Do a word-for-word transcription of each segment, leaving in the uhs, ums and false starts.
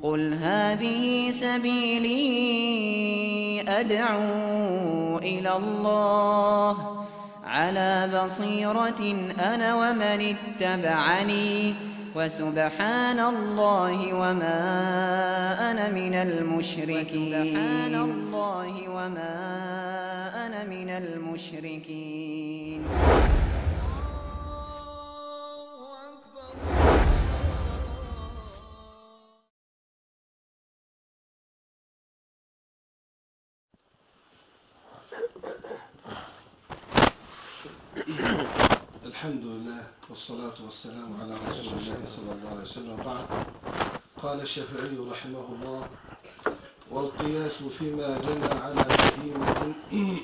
قل هذه سبيلي أدعو إلى الله على بصيرة أنا ومن اتبعني وسبحان الله وما أنا من المشركين وسبحان الله وما أنا من المشركين. الحمد لله والصلاة والسلام على رسول الله صلى الله عليه وسلم. بعد، قال الشافعي رحمه الله: والقياس فيما جنى على بهيمة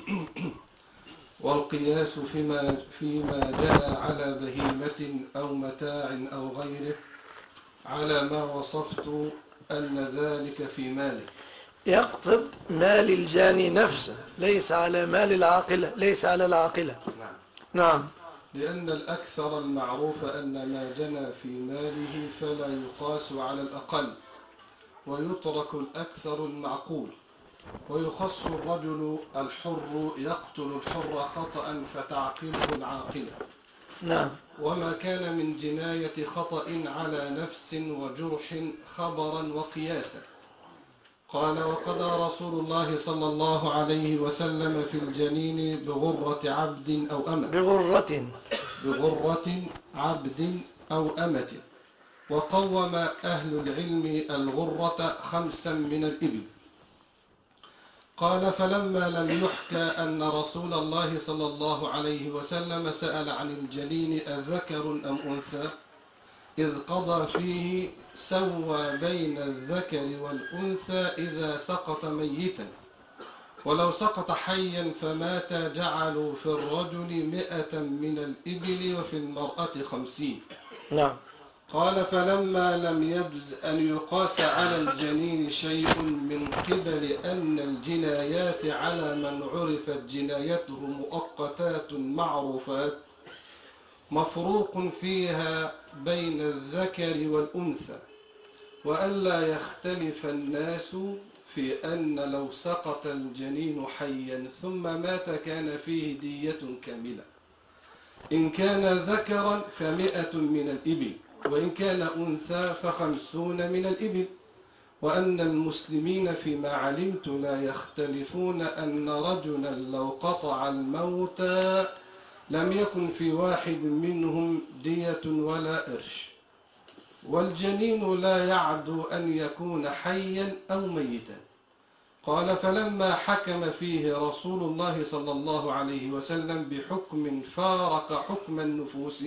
والقياس فيما فيما جنى على بهيمة أو متاع أو غيره على ما وصفت أن ذلك في ماله. يقصد مال الجاني نفسه، ليس على مال العاقلة، ليس على العاقلة. نعم. نعم. لأن الأكثر المعروف أن ما جنى في ماله فلا يقاس على الأقل، ويترك الأكثر المعقول، ويخص الرجل الحر يقتل الحر خطأ فتعقله العاقلة. نعم. وما كان من جناية خطأ على نفس وجرح خبرا وقياسا. قال: وقضى رسول الله صلى الله عليه وسلم في الجنين بغرة عبد أو أمة بغرة بغرة عبد أو أمة. وقوم أهل العلم الغرة خمسا من الإبل. قال: فلما لم يحكى أن رسول الله صلى الله عليه وسلم سأل عن الجنين أذكر أم أنثى إذ قضى فيه سوى بين الذكر والأنثى إذا سقط ميتا، ولو سقط حيا فمات جعلوا في الرجل مئة من الإبل وفي المرأة خمسين. نعم. قال: فلما لم يجز أن يقاس على الجنين شيء من قبل أن الجنايات على من عرفت جنايته مؤقتات معروفات مفروق فيها بين الذكر والأنثى، وألا يختلف الناس في أن لو سقط الجنين حيا ثم مات كان فيه دية كاملة، إن كان ذكرا فمئة من الإبل، وإن كان أنثى فخمسون من الإبل. وأن المسلمين فيما علمت لا يختلفون أن رجلا لو قطع الموتى لم يكن في واحد منهم دية ولا قرش، والجنين لا يعدو أن يكون حيا أو ميتا. قال: فلما حكم فيه رسول الله صلى الله عليه وسلم بحكم فارق حكم النفوس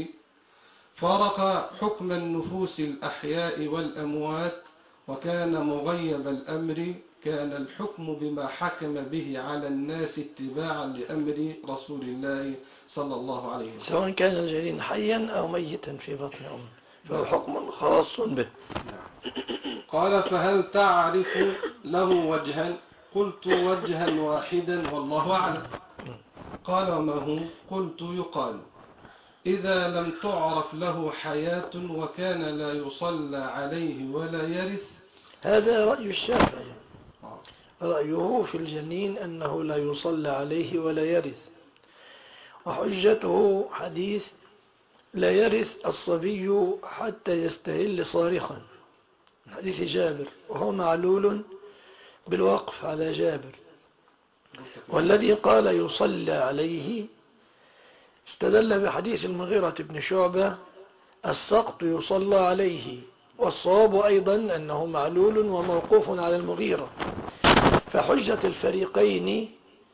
فارق حكم النفوس الأحياء والأموات وكان مغيب الأمر، كان الحكم بما حكم به على الناس اتباعا لأمر رسول الله صلى الله عليه وسلم، سواء كان الجنين حيا أو ميتا في بطن أمه، فهو حكم خاص به. قال: فهل تعرف له وجها؟ قلت: وجها واحدا والله أعلم. قال: وما هو؟ قلت: يقال: إذا لم تعرف له حياة وكان لا يصلى عليه ولا يرث. هذا رأي الشافعي، رأيه في الجنين أنه لا يصلى عليه ولا يرث، وحجته حديث لا يرث الصبي حتى يستهل صارخا، حديث جابر، وهو معلول بالوقف على جابر. والذي قال يصلى عليه استدل بحديث المغيرة بن شعبة: السقط يصلى عليه، والصواب أيضا أنه معلول وموقوف على المغيرة. فحجة الفريقين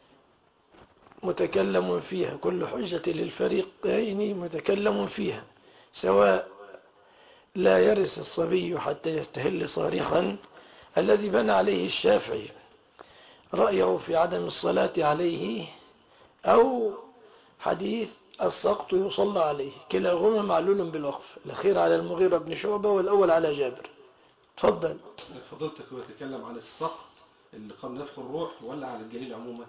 متكلم فيها، كل حجة للفريقين متكلم فيها، سواء لا يرث الصبي حتى يستهل صارخا الذي بنى عليه الشافعي رأيه في عدم الصلاة عليه، أو حديث السقط يصلى عليه، كلاهما معلول بالوقف، الأخير على المغيرة بن شعبة والأول على جابر. تفضل. فضلتك هو يتكلم عن السقط اللي قبل نفخ الروح ولا على الجنين عموما؟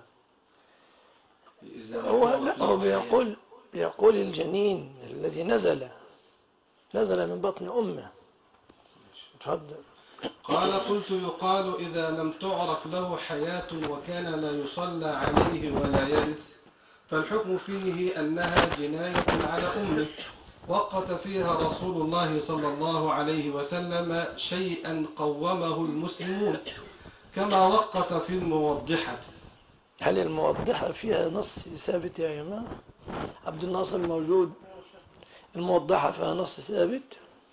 هو لا، هو بيقول بيقول الجنين الذي نزل نزل من بطن أمه. تفضل. قال قلت يقال إذا لم تعرف له حياة وكان لا يصلى عليه ولا يرث فالحكم فيه أنها جناية على أمه وقت فيها رسول الله صلى الله عليه وسلم شيئا قومه المسلمون كما وقت في الموضحة. هل الموضحة فيها نص ثابت يا جماعة؟ عبد الناصر موجود. الموضحة فيها نص ثابت؟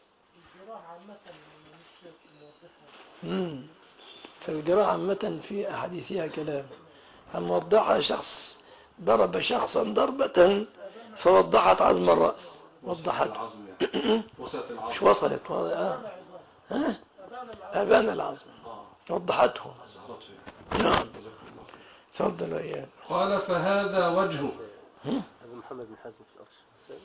امم الجراحة عامة في أحاديثها كلام. الموضحة شخص ضرب شخصا ضربة فوضحت عظم الرأس. وضحت مش وصلت آه. ها أبان العظم وضحته. نعم تفضل اياه. قال فهذا وجهه. أبو محمد بن حزم في الأرش.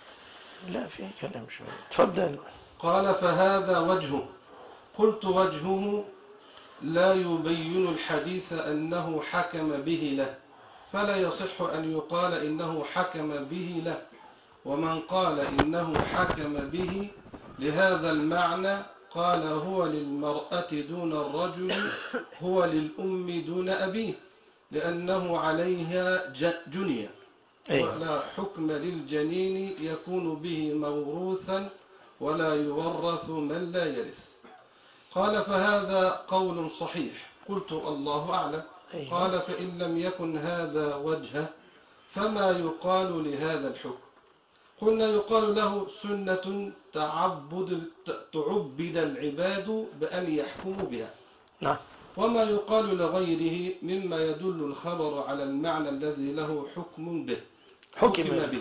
لا في كلام شوي. تفضل. قال فهذا وجهه. قلت وجهه لا يبين الحديث أنه حكم به له فلا يصح أن يقال إنه حكم به له ومن قال إنه حكم به لهذا المعنى قال هو للمرأة دون الرجل هو للأم دون أبيه لأنه عليها جنية ولا حكم للجنين يكون به موروثا ولا يورث من لا يرث. قال فهذا قول صحيح. قلت الله أعلم. قال فإن لم يكن هذا وجهه فما يقال لهذا الحكم؟ قلنا يقال له سنة تعبد, تعبد العباد بأن يحكموا بها. نعم. وما يقال لغيره مما يدل الخبر على المعنى الذي له حكم به حكم به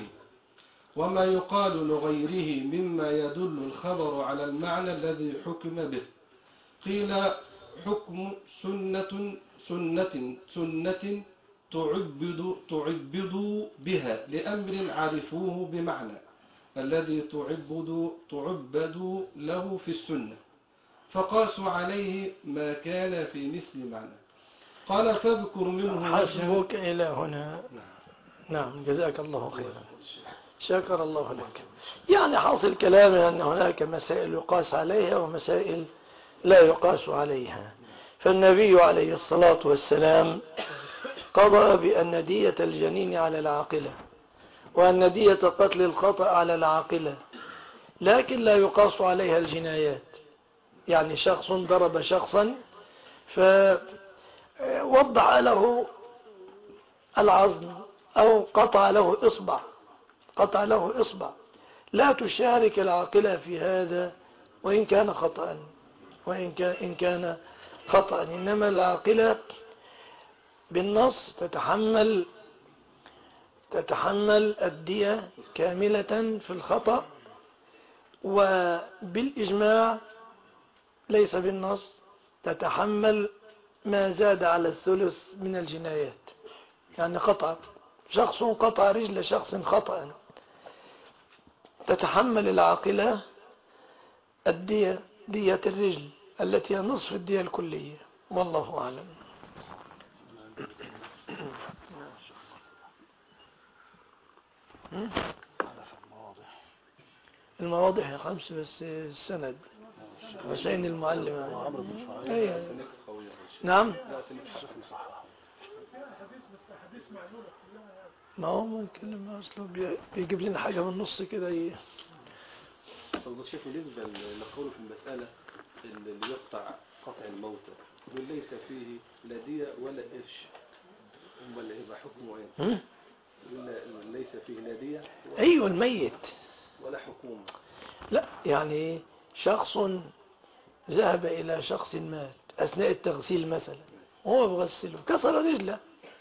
وما يقال لغيره مما يدل الخبر على المعنى الذي حكم به. قيل حكم سنة سنة سنة تعبد تعبد بها لأمر عرفوه بمعنى الذي تعبد تعبد له في السنة فقاسوا عليه ما كان في مثل معنى. قال فاذكر منه حسبك إلى هنا. نعم جزاك الله خيرا شكر الله لك. يعني حاصل كلامي أن هناك مسائل يقاس عليها ومسائل لا يقاس عليها. فالنبي عليه الصلاة والسلام قضى بأن دية الجنين على العاقلة وأن دية قتل الخطأ على العاقلة لكن لا يقاس عليها الجنايات. يعني شخص ضرب شخصا فوضع له العظم أو قطع له إصبع قطع له إصبع لا تشارك العاقلة في هذا وإن كان خطأ وإن كان, إن كان خطأ إنما العاقلة بالنص تتحمل تتحمل الدية كاملة في الخطأ وبالإجماع ليس بالنص تتحمل ما زاد على الثلث من الجنايات. يعني قطع شخص قطع رجل شخص خطأ تتحمل العاقلة الدية دية الرجل التي هي نصف الدية الكلية والله أعلم. المواضح يا خمس بس السند حسين المعلم أيه. نعم ما هو ممكن ما أصله بيجيب لنا حاجة من النص كده ي... طب الشيخ بالنسبة لقوله في المسألة اللي يقطع قطع الموتى وليس فيه لا دية ولا قرش ولا يبقى حكمه ايه؟ ليس فيه لا دية ايوه الميت ولا حكومة. لا يعني شخص ذهب إلى شخص مات أثناء التغسيل مثلا وهو بغسله كسر رجله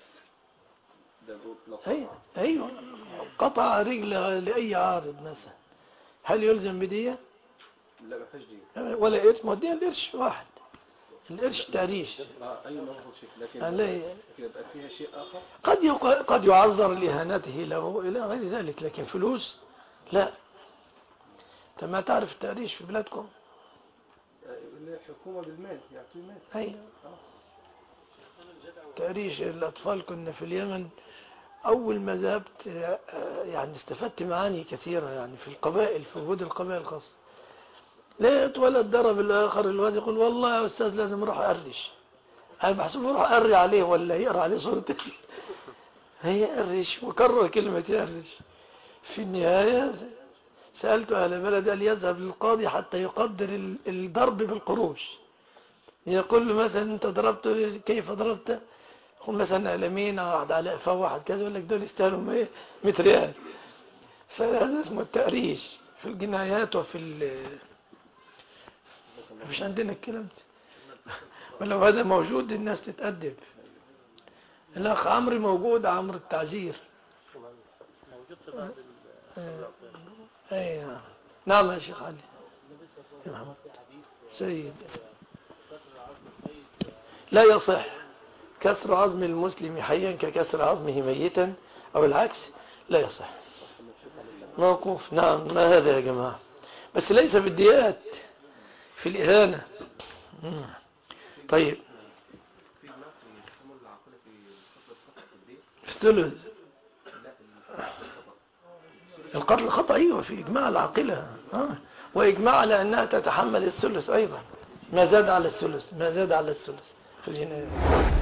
أيوة. أيوة قطع رجله لأي عارض مثلا هل يلزم بدية؟ لا ما فيش دية ولا قرش. ما دي القرش واحد القرش تعريش أيوة ما هو شيء لكن يبقى فيها شيء آخر قد قد يعذر لإهانته له إلى غير ذلك لكن فلوس لا. انت ما تعرف التعريش في بلادكم الحكومة بالمال يعطي مال. أيوة تعريش الأطفال كنا في اليمن أول ما ذهبت يعني استفدت معاني كثيرة يعني في القبائل في وجود القبائل الخاصة لقيت ولد ضرب الآخر، الواد يقول والله يا أستاذ لازم أروح أقرش. أنا بحسب أروح أقري عليه ولا يقرأ عليه صورتي. هي قرش وكرر كلمة يقرش. في النهاية سألت أهل بلد قال يذهب للقاضي حتى يقدر الضرب بالقروش. يقول له مثلا أنت ضربته كيف ضربته؟ يقول مثلا قلمين أو واحد على قفاه واحد كذا، يقول لك دول يستاهلوا مية ريال. فهذا اسمه التقريش في الجنايات وفي ال مش عندنا الكلام ده. ولو هذا موجود الناس تتأدب. الأخ عمرو موجود، عمرو التعزير موجود. اي نعم. نعم يا شيخ علي. سيد لا يصح كسر عظم المسلم حيا ككسر عظمه ميتا او العكس، لا يصح. موقوف. نعم. ما هذا يا جماعة؟ بس ليس بالديات، في الإهانة. طيب في الثلث القتل خطأ. أيوة في إجماع العاقلة، آه. وإجماع على أنها تتحمل الثلث أيضا، ما زاد على الثلث، ما زاد على الثلث في الجناية.